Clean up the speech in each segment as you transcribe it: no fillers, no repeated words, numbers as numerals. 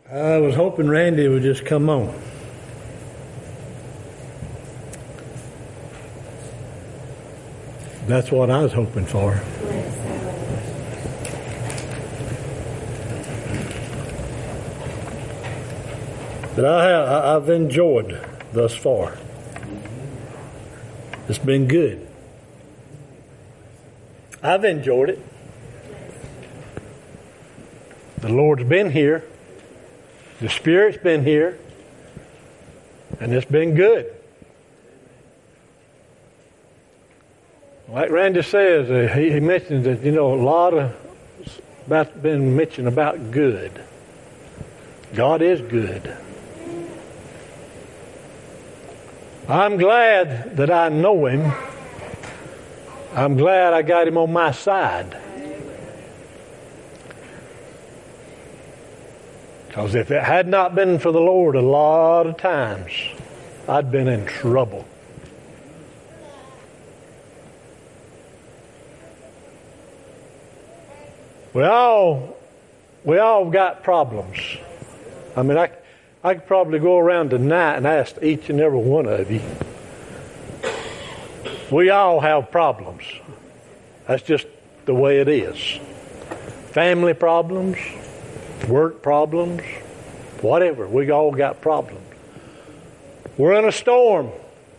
I was hoping Randy would just come on. That's what I was hoping for. But I've enjoyed thus far. It's been good. I've enjoyed it. The Lord's been here. The Spirit's been here. And it's been good. Like Randy says, he mentions that, a lot of been mentioned about good. God is good. I'm glad that I know Him. I'm glad I got Him on my side. Because if it had not been for the Lord, a lot of times I'd been in trouble. We all got problems. I mean, I could probably go around tonight and ask each and every one of you. We all have problems. That's just the way it is. Family problems, work problems, whatever. We all got problems. We're in a storm.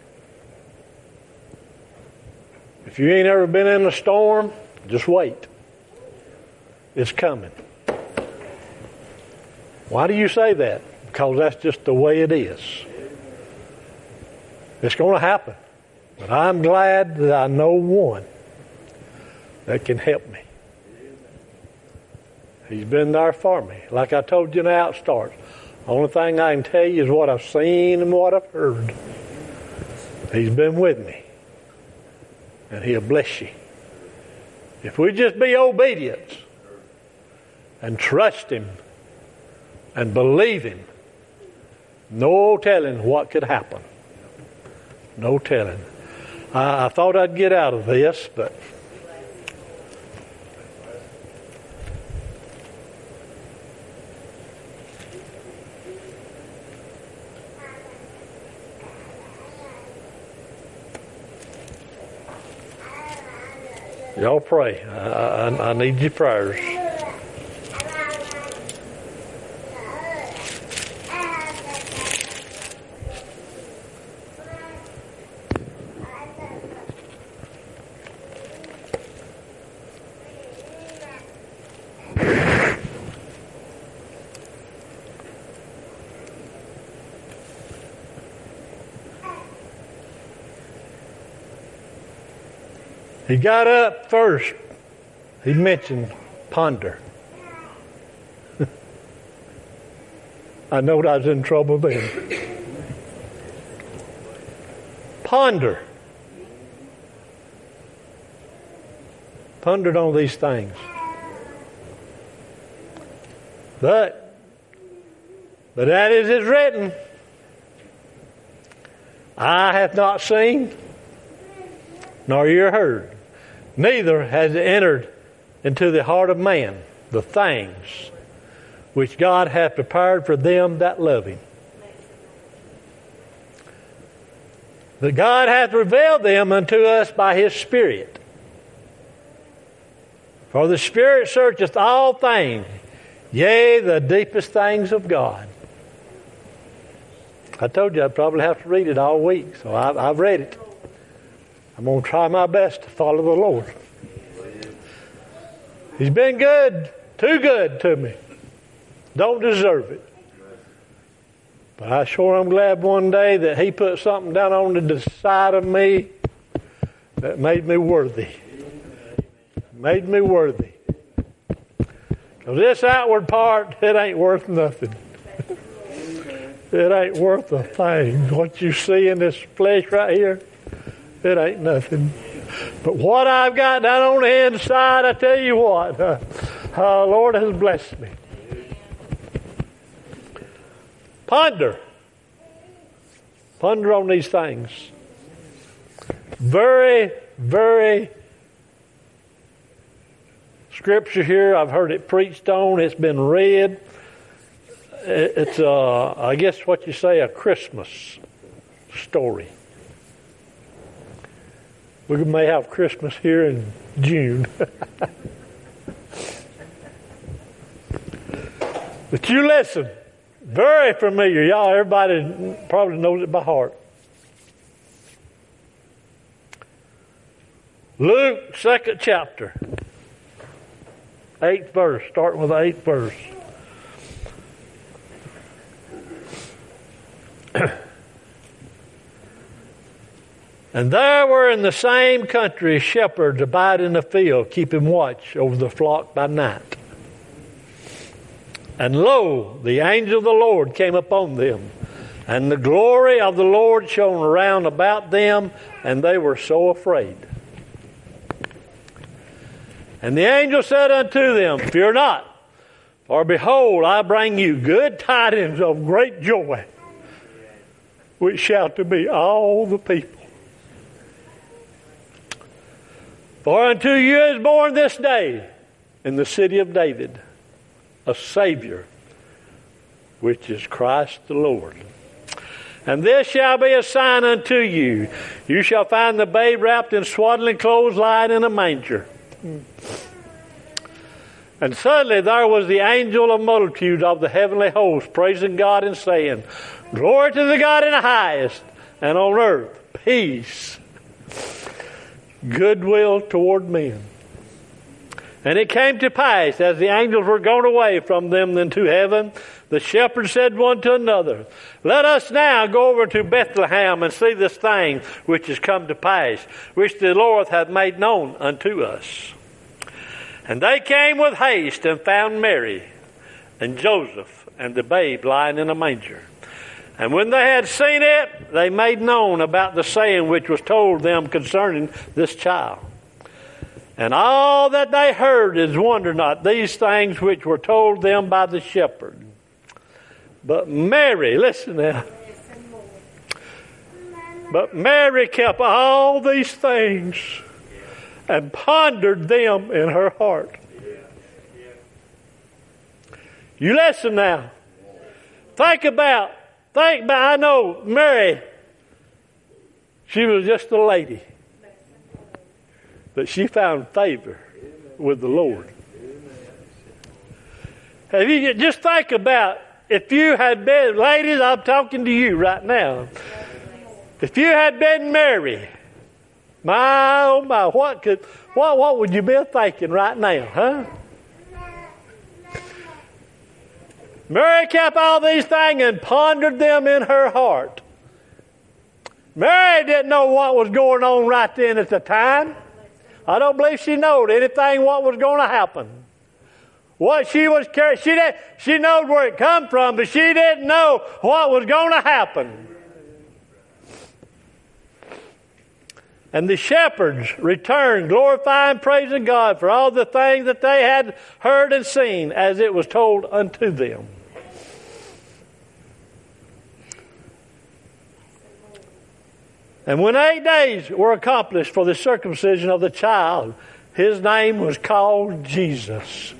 If you ain't ever been in a storm, just wait. It's coming. Why do you say that? Because that's just the way it is. It's going to happen. But I'm glad that I know one that can help me. He's been there for me. Like I told you in the outstart, the only thing I can tell you is what I've seen and what I've heard. He's been with me. And He'll bless you. If we just be obedient and trust Him and believe Him, no telling what could happen. No telling. I thought I'd get out of this, but y'all pray. I need your prayers. He got up first. He mentioned ponder. I know I was in trouble then. Ponder. Pondered on these things. But that is written. Eye hath not seen, nor ear heard. Neither has it entered into the heart of man the things which God hath prepared for them that love Him. But God hath revealed them unto us by His Spirit. For the Spirit searcheth all things, yea, the deepest things of God. I told you I'd probably have to read it all week, so I've read it. I'm going to try my best to follow the Lord. He's been good, too good to me. Don't deserve it. But I sure am glad one day that He put something down on the side of me that made me worthy. Made me worthy. Because this outward part, it ain't worth nothing. It ain't worth a thing. What you see in this flesh right here, it ain't nothing. But what I've got down on the inside, I tell you what, the Lord has blessed me. Ponder. Ponder on these things. Very, very scripture here. I've heard it preached on. It's been read. it's I guess what you say, a Christmas story. We may have Christmas here in June. But you listen. Very familiar. Y'all, everybody probably knows it by heart. Luke, 2nd chapter. 8th verse. Starting with the 8th verse. And there were in the same country shepherds abide in the field, keeping watch over the flock by night. And lo, the angel of the Lord came upon them, and the glory of the Lord shone around about them, and they were so afraid. And the angel said unto them, Fear not, for behold, I bring you good tidings of great joy, which shall to be all the people. For unto you is born this day in the city of David a Savior, which is Christ the Lord. And this shall be a sign unto you. You shall find the babe wrapped in swaddling clothes, lying in a manger. And suddenly there was the angel of multitudes of the heavenly host, praising God and saying, Glory to the God in the highest, and on earth peace, goodwill toward men. And it came to pass, as the angels were gone away from them into heaven, the shepherds said one to another, Let us now go over to Bethlehem and see this thing which is come to pass, which the Lord hath made known unto us. And they came with haste and found Mary and Joseph and the babe lying in a manger. And when they had seen it, they made known about the saying which was told them concerning this child. And all that they heard is wonder not these things which were told them by the shepherd. But Mary, listen now. But Mary kept all these things and pondered them in her heart. You listen now. Think about, I know Mary, she was just a lady. But she found favor with the Lord. Have you just think about if you had been, ladies, I'm talking to you right now. If you had been Mary, my oh my, what would you be thinking right now, huh? Mary kept all these things and pondered them in her heart. Mary didn't know what was going on right then at the time. I don't believe she knew anything what was going to happen. What she was carrying, she knew where it come from, but she didn't know what was going to happen. And the shepherds returned, glorifying and praising God for all the things that they had heard and seen as it was told unto them. And when 8 days were accomplished for the circumcision of the child, his name was called Jesus,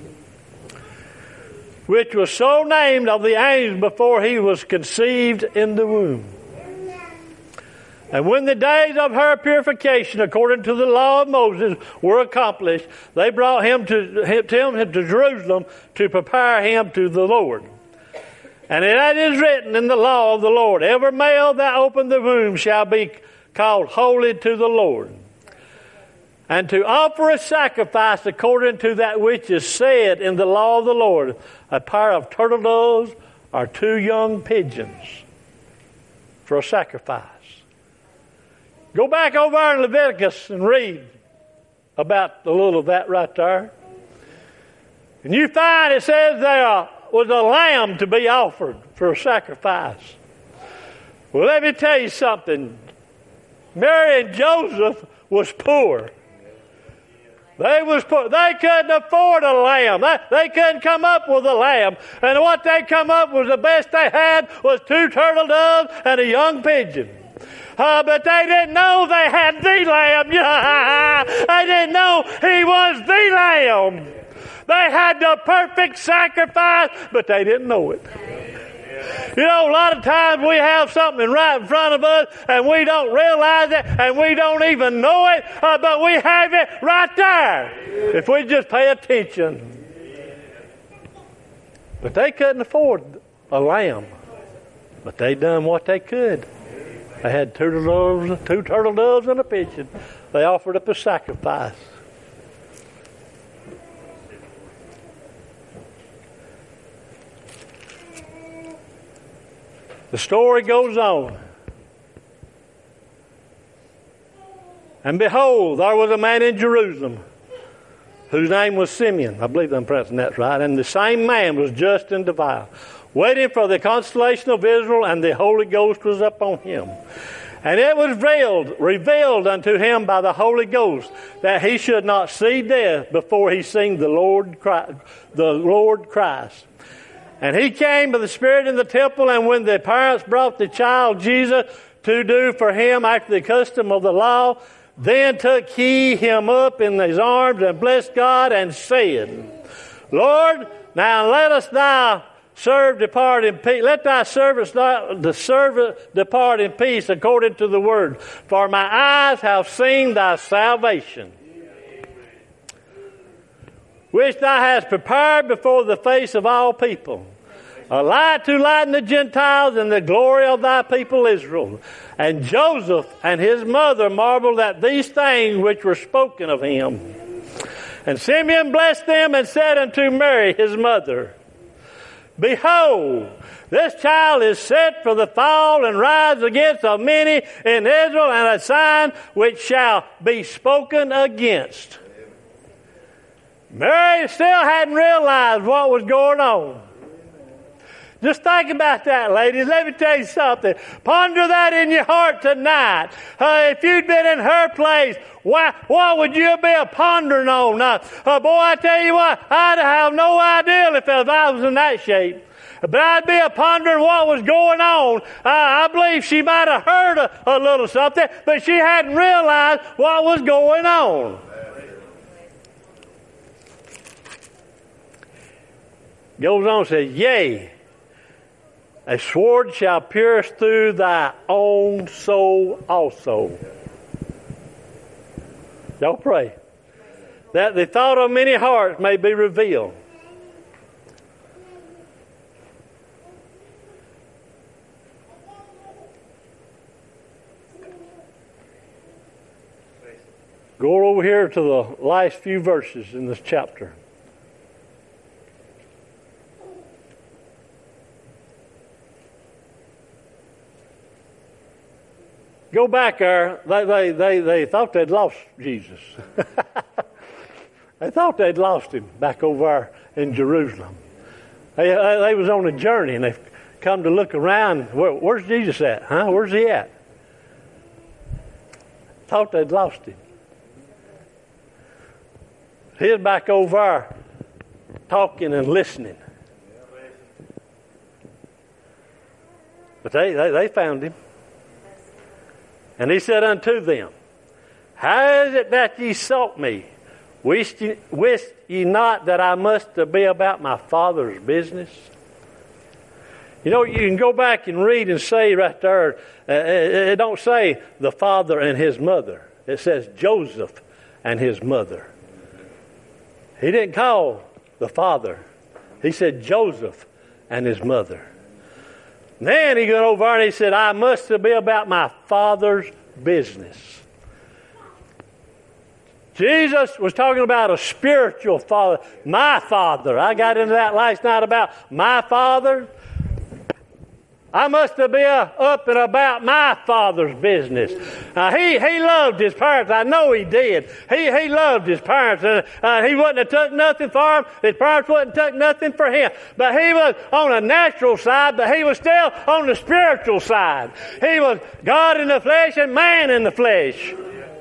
which was so named of the angels before he was conceived in the womb. And when the days of her purification, according to the law of Moses, were accomplished, they brought him to Jerusalem to prepare him to the Lord. And it is written in the law of the Lord, every male that opened the womb shall be called holy to the Lord. And to offer a sacrifice according to that which is said in the law of the Lord, a pair of turtle doves or 2 young pigeons for a sacrifice. Go back over in Leviticus and read about a little of that right there. And you find it says there was a lamb to be offered for a sacrifice. Well, let me tell you something. Mary and Joseph was poor. They was poor. They couldn't afford a lamb. They couldn't come up with a lamb. And what they come up with, the best they had was 2 turtle doves and a young pigeon. But they didn't know they had the lamb. They didn't know he was the lamb. They had the perfect sacrifice, but they didn't know it. You know, a lot of times we have something right in front of us and we don't realize it and we don't even know it, but we have it right there if we just pay attention. But they couldn't afford a lamb, but they done what they could. They had two turtle doves and a pigeon. They offered up a sacrifice. The story goes on. And behold, there was a man in Jerusalem whose name was Simeon. I believe I'm pronouncing that right. And the same man was just and devout, waiting for the consolation of Israel, and the Holy Ghost was upon him. And it was revealed unto him by the Holy Ghost that he should not see death before he seen the Lord Christ. And he came by the Spirit in the temple, and when the parents brought the child Jesus to do for him after the custom of the law, then took he him up in his arms and blessed God and said, Lord, now let us thy servant depart in peace. Let thy servant depart in peace according to the word. For my eyes have seen thy salvation, which thou hast prepared before the face of all people, a light to lighten the Gentiles and the glory of thy people Israel. And Joseph and his mother marveled at these things which were spoken of him. And Simeon blessed them and said unto Mary his mother, Behold, this child is set for the fall and rise against of many in Israel, and a sign which shall be spoken against. Mary still hadn't realized what was going on. Just think about that, ladies. Let me tell you something. Ponder that in your heart tonight. If you'd been in her place, what would you be pondering on? Boy, I tell you what, I'd have no idea if I was in that shape. But I'd be pondering what was going on. I believe she might have heard a little something, but she hadn't realized what was going on. Goes on and says, Yea, a sword shall pierce through thy own soul also. Y'all pray. That the thought of many hearts may be revealed. Go over here to the last few verses in this chapter. Go back there. They thought they'd lost Jesus. They thought they'd lost him back over there in Jerusalem. They was on a journey and they come to look around. Where's Jesus at? Where's he at? Thought they'd lost him. He's back over there talking and listening. But they found him. And he said unto them, How is it that ye sought me? Wist ye not that I must be about my Father's business? You know, you can go back and read and say right there, it don't say the father and his mother. It says Joseph and his mother. He didn't call the father. He said Joseph and his mother. Then he got over and he said, I must be about my Father's business. Jesus was talking about a spiritual father. My Father. I got into that last night about my Father. I must be up and about my Father's business. He loved his parents. I know he did. He loved his parents. He wouldn't have took nothing for them. His parents wouldn't have took nothing for him. But he was on a natural side, but he was still on the spiritual side. He was God in the flesh and man in the flesh.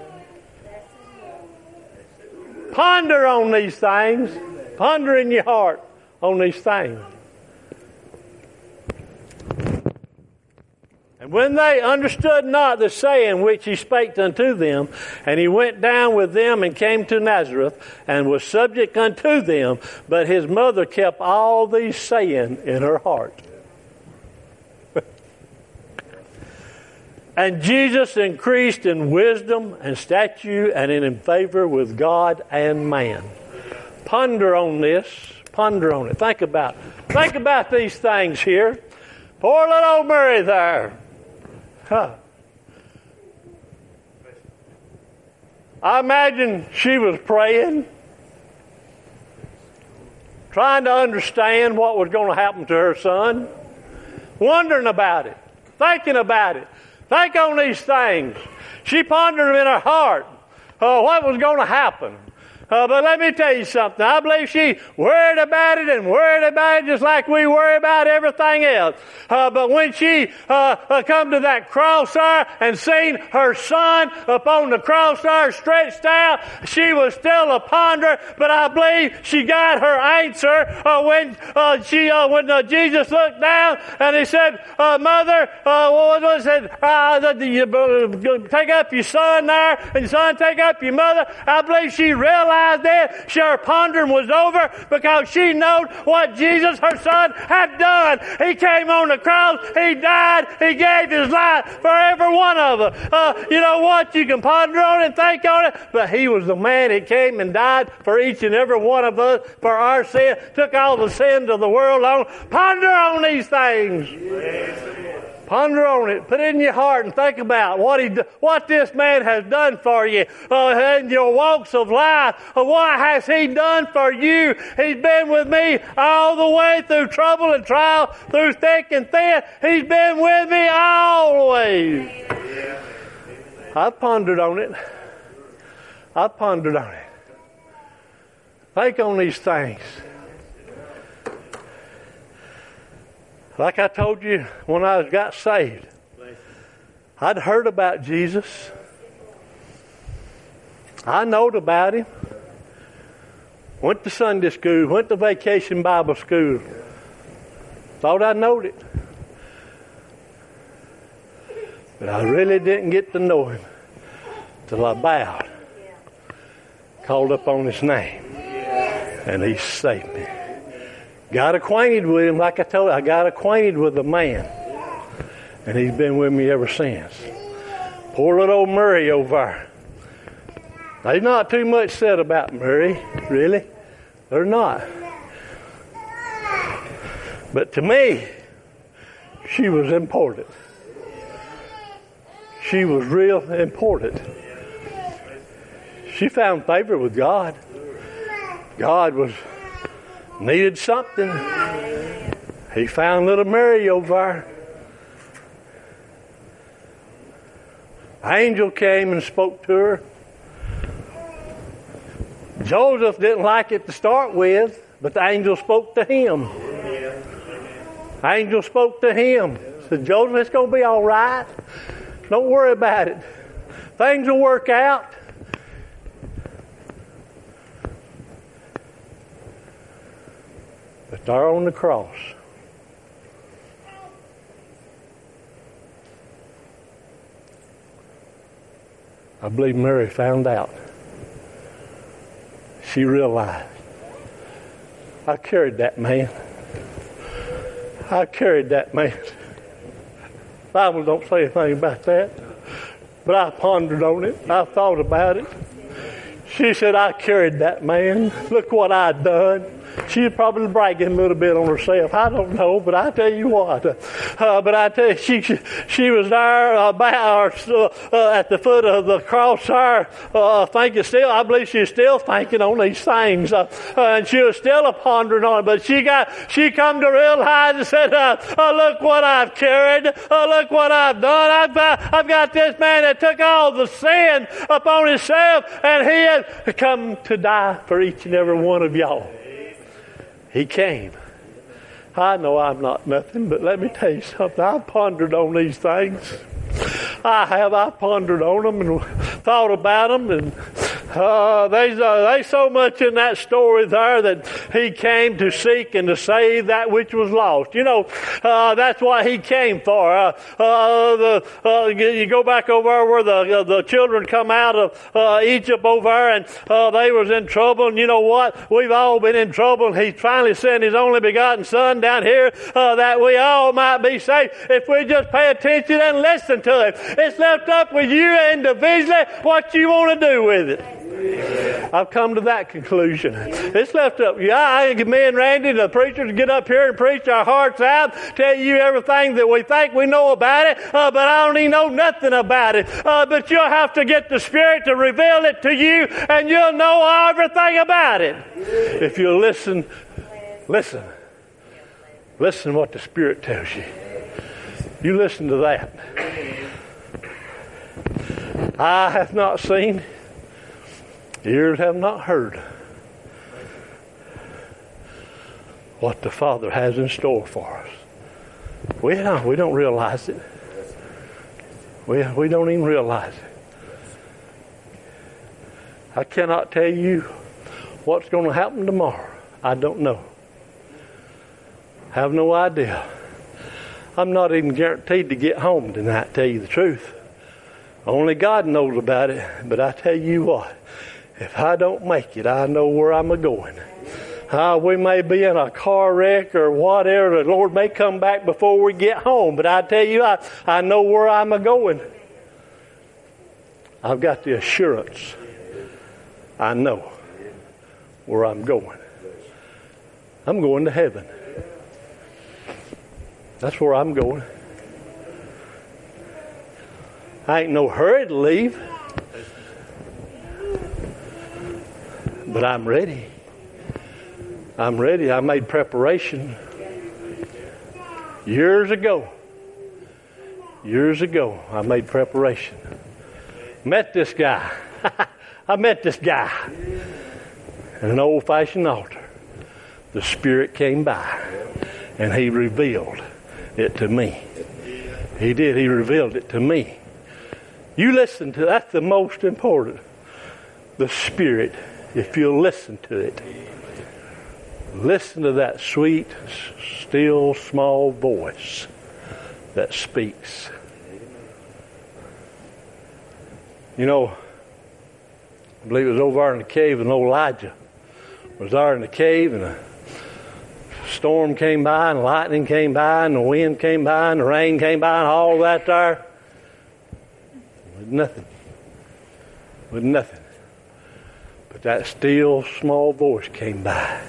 Ponder on these things. Ponder in your heart on these things. And when they understood not the saying which he spake unto them, and he went down with them and came to Nazareth, and was subject unto them, but his mother kept all these saying in her heart. And Jesus increased in wisdom and stature and in favor with God and man. Ponder on this. Ponder on it. Think about it. Think about these things here. Poor little old Mary there. Huh. I imagine she was praying, trying to understand what was going to happen to her son, wondering about it, thinking about it. Think on these things. She pondered them in her heart, what was going to happen. But let me tell you something. I believe she worried about it and worried about it just like we worry about everything else. But when she come to that cross there and seen her son upon the cross there stretched out, she was still a ponder. But I believe she got her answer when Jesus looked down and he said, "Mother, take up your son there, and son, take up your mother." I believe she realized that her pondering was over because she knew what Jesus, her son, had done. He came on the cross. He died. He gave his life for every one of us. You know what? You can ponder on it and think on it, but he was the man that came and died for each and every one of us for our sin, took all the sins of the world on. Ponder on these things. Ponder on it. Put it in your heart and think about what this man has done for you in your walks of life. What has he done for you? He's been with me all the way through trouble and trial, through thick and thin. He's been with me always. I've pondered on it. I've pondered on it. Think on these things. Like I told you when I got saved, I'd heard about Jesus. I knowed about him. Went to Sunday school, went to vacation Bible school. Thought I knowed it. But I really didn't get to know him till I bowed, called up on his name, and he saved me. Got acquainted with him, like I told you. I got acquainted with the man. And he's been with me ever since. Poor little old Murray over there. There's not too much said about Murray, really. There's not. But to me, she was important. She was real important. She found favor with God. God needed something. He found little Mary over there. Angel came and spoke to her. Joseph didn't like it to start with, but the angel spoke to him. Angel spoke to him. Said, "Joseph, it's going to be all right. Don't worry about it. Things will work out." But there on the cross, I believe Mary found out. She realized, I carried that man. I carried that man. The Bible don't say anything about that, but I pondered on it. I thought about it. She said, "I carried that man. Look what I'd done." She was probably bragging a little bit on herself. I don't know, but I tell you what. But I tell you, she was there at the foot of the cross there, thinking still. I believe she's still thinking on these things, and she was still pondering on it. But she come to realize and said, "Look what I've carried. Look what I've done. I've got this man that took all the sin upon himself, and he had come to die for each and every one of y'all." He came. I know I'm not nothing, but let me tell you something. I've pondered on these things. I pondered on them and thought about them and There's so much in that story there that he came to seek and to save that which was lost. You know, that's what he came for. You go back over where the children come out of Egypt over there, and they was in trouble. And you know what? We've all been in trouble. And he finally sent his only begotten Son down here that we all might be saved if we just pay attention and listen to him. It's left up with you individually what you want to do with it. I've come to that conclusion. It's left up. Me and Randy, the preachers, get up here and preach our hearts out, tell you everything that we think we know about it, but I don't even know nothing about it. But you'll have to get the Spirit to reveal it to you, and you'll know everything about it. If you listen what the Spirit tells you. You listen to that. Eye hath not seen, ears have not heard what the Father has in store for us. We don't realize it. We don't even realize it. I cannot tell you what's going to happen tomorrow. I don't know. Have no idea. I'm not even guaranteed to get home tonight, to tell you the truth. Only God knows about it. But I tell you what, if I don't make it, I know where I'm going. We may be in a car wreck or whatever. The Lord may come back before we get home. But I tell you, I know where I'm going. I've got the assurance. I know where I'm going. I'm going to heaven. That's where I'm going. I ain't no hurry to leave. But I'm ready. I'm ready. I made preparation years ago. I made preparation. Met this guy. I met this guy at an old-fashioned altar. The Spirit came by and he revealed it to me. He did. He revealed it to me. You listen to that's the most important. The Spirit, if you'll listen to it. Listen to that sweet, still, small voice that speaks. You know, I believe it was over there in the cave, and Elijah was there in the cave, and a storm came by, and lightning came by, and the wind came by, and the rain came by, and all that there. With nothing. But that still, small voice came by.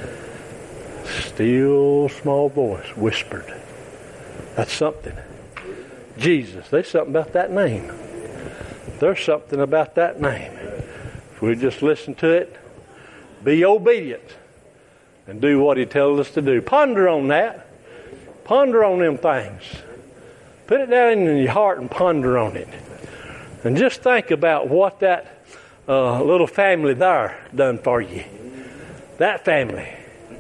Still, small voice whispered. That's something. Jesus, there's something about that name. There's something about that name. If we just listen to it, be obedient, and do what he tells us to do. Ponder on that. Ponder on them things. Put it down in your heart and ponder on it. And just think about what that little family there done for you. That family.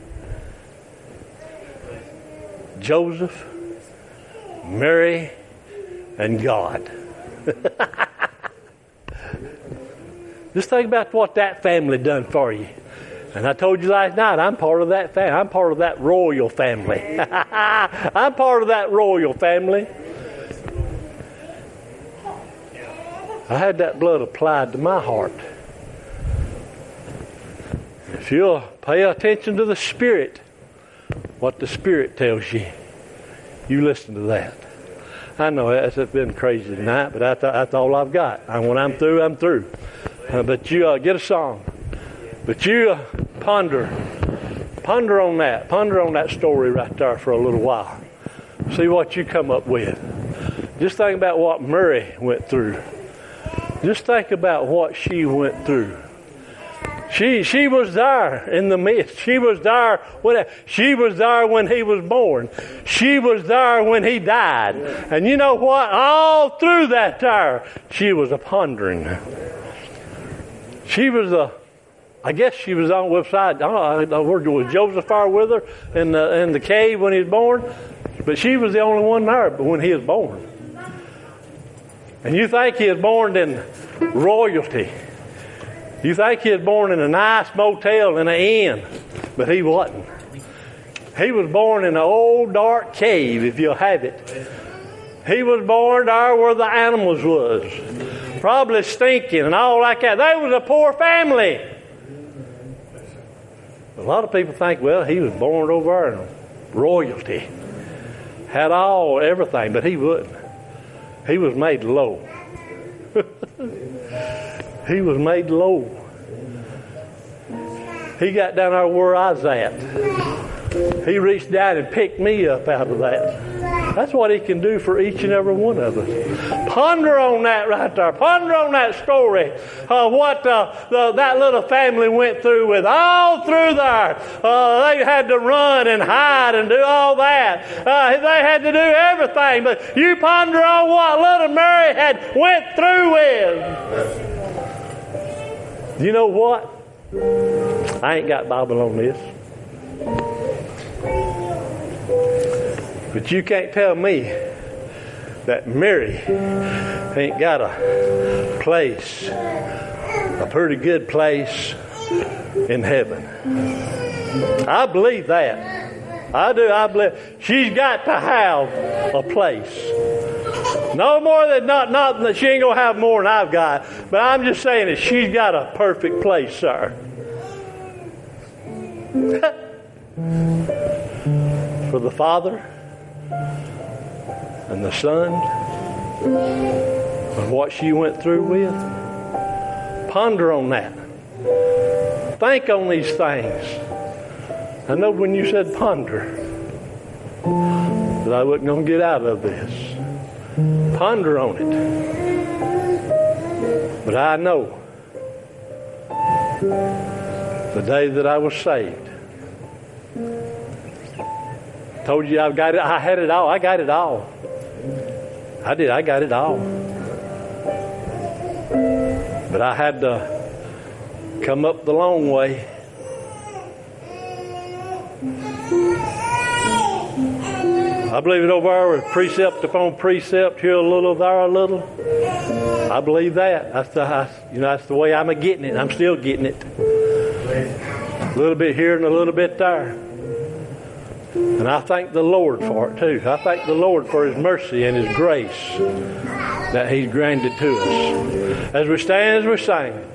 Joseph, Mary, and God. Just think about what that family done for you. And I told you last night, I'm part of that family. I'm part of that royal family. I'm part of that royal family. I had that blood applied to my heart. If you'll pay attention to the Spirit, what the Spirit tells you, you listen to that. I know it's been crazy tonight, but that's all I've got. And when I'm through, I'm through. But you get a song. But you ponder on that. Ponder on that story right there for a little while. See what you come up with. Just think about what Mary went through. Just think about what she went through. She was there in the midst. She was there when he was born. She was there when he died. And you know what? All through that time, she was a pondering. I guess she was on the website. I don't know, was Joseph there with her in the cave when he was born? But she was the only one there when he was born. And you think he was born in royalty. You think he was born in a nice motel in an inn, but he wasn't. He was born in an old dark cave, if you'll have it. He was born there where the animals was. Probably stinking and all like that. They was a poor family. A lot of people think, well, he was born over in royalty. Had everything, but he wouldn't. He was made low. He was made low. He got down there where I was at. He reached down and picked me up out of that. That's what he can do for each and every one of us. Ponder on that right there. Ponder on that story of what that little family went through with. All through there. They had to run and hide and do all that. They had to do everything. But you ponder on what little Mary had went through with. You know what? I ain't got Bible on this. But you can't tell me that Mary ain't got a place, a pretty good place in heaven. I believe that. I do. I believe she's got to have a place. No more than not that she ain't gonna have more than I've got. But I'm just saying that she's got a perfect place, sir. For the Father and the Son and what she went through with. Ponder on that. Think on these things. I know when you said ponder that I wasn't going to get out of this. Ponder on it. But I know the day that I was saved. Told you I've got it. I had it all. I got it all. I did. I got it all. But I had to come up the long way. I believe it over there with precept upon precept, here a little, there a little. I believe that. That's the way I'm getting it. I'm still getting it. A little bit here and a little bit there. And I thank the Lord for it too. I thank the Lord for His mercy and His grace that He's granted to us. As we stand, as we sing.